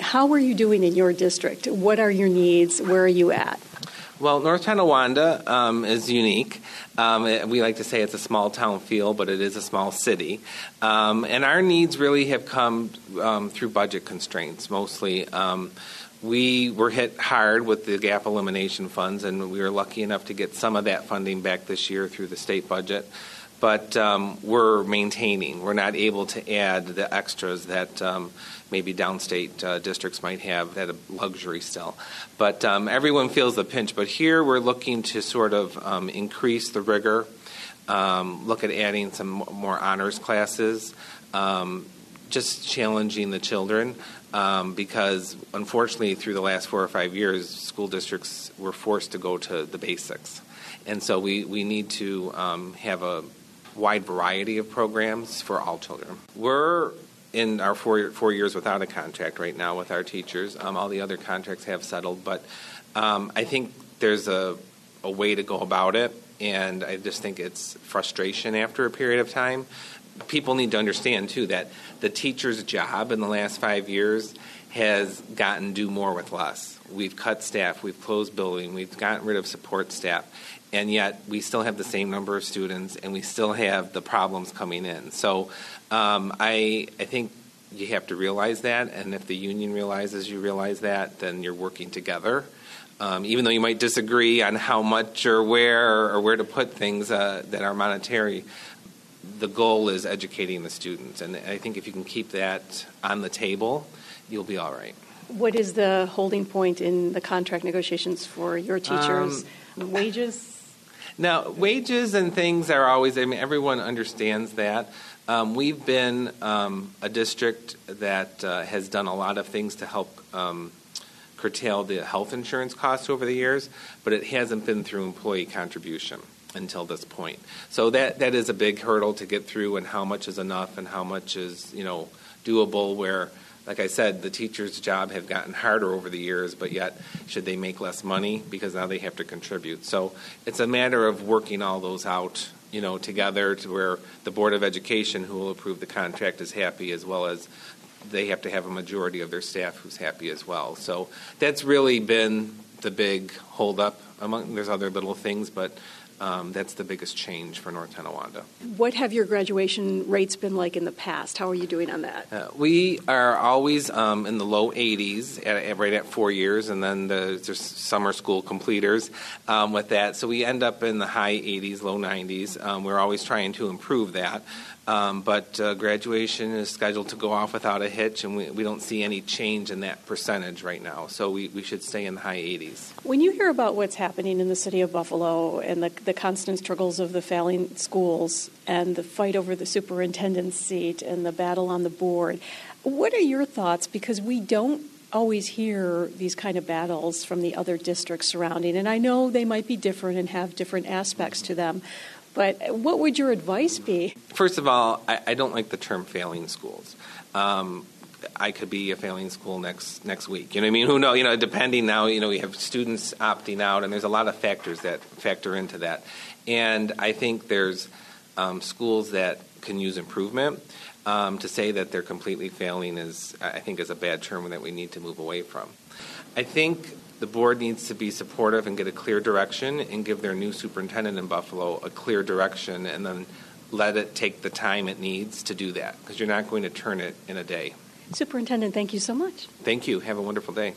How are you doing in your district? What are your needs? Where are you at? Well, North Tonawanda is unique. We like to say it's a small town feel, but it is a small city. And our needs really have come through budget constraints mostly. We were hit hard with the gap elimination funds, and we were lucky enough to get some of that funding back this year through the state budget. But we're maintaining. We're not able to add the extras that maybe downstate districts might have, that a luxury still. But everyone feels the pinch. But here we're looking to sort of increase the rigor, look at adding some more honors classes, just challenging the children. Because unfortunately through the last 4 or 5 years, school districts were forced to go to the basics. And so we need to have a wide variety of programs for all children. We're in our 4 years without a contract right now with our teachers. All the other contracts have settled, but I think there's a way to go about it, and I just think it's frustration after a period of time. People need to understand, too, that the teacher's job in the last 5 years has gotten do more with less. We've cut staff, we've closed building, we've gotten rid of support staff, and yet we still have the same number of students, and we still have the problems coming in. So I think you have to realize that, and if the union realizes you realize that, then you're working together. Even though you might disagree on how much or where to put things that are monetary, the goal is educating the students, and I think if you can keep that on the table, you'll be all right. What is the holding point in the contract negotiations for your teachers? Wages? Now, wages and things are always, everyone understands that. We've been a district that has done a lot of things to help curtail the health insurance costs over the years, but it hasn't been through employee contribution until this point. So that is a big hurdle to get through, and how much is enough and how much is doable, where, like I said, the teacher's job have gotten harder over the years, but yet should they make less money because now they have to contribute. So it's a matter of working all those out together to where the Board of Education, who will approve the contract, is happy, as well as they have to have a majority of their staff who's happy as well. So that's really been the big holdup. There's other little things, but that's the biggest change for North Tonawanda. What have your graduation rates been like in the past? How are you doing on that? We are always in the low 80s, right at 4 years, and then there's summer school completers with that. So we end up in the high 80s, low 90s. We're always trying to improve that. But graduation is scheduled to go off without a hitch, and we don't see any change in that percentage right now. So we should stay in the high 80s. When you hear about what's happening in the city of Buffalo and the constant struggles of the failing schools and the fight over the superintendent's seat and the battle on the board, what are your thoughts? Because we don't always hear these kind of battles from the other districts surrounding, and I know they might be different and have different aspects to them. But what would your advice be? First of all, I don't like the term failing schools. I could be a failing school next week. You know what I mean? Who knows? Depending now, we have students opting out, and there's a lot of factors that factor into that. And I think there's schools that can use improvement. To say that they're completely failing is a bad term that we need to move away from. I think the board needs to be supportive and get a clear direction and give their new superintendent in Buffalo a clear direction, and then let it take the time it needs to do that, because you're not going to turn it in a day. Superintendent, thank you so much. Thank you. Have a wonderful day.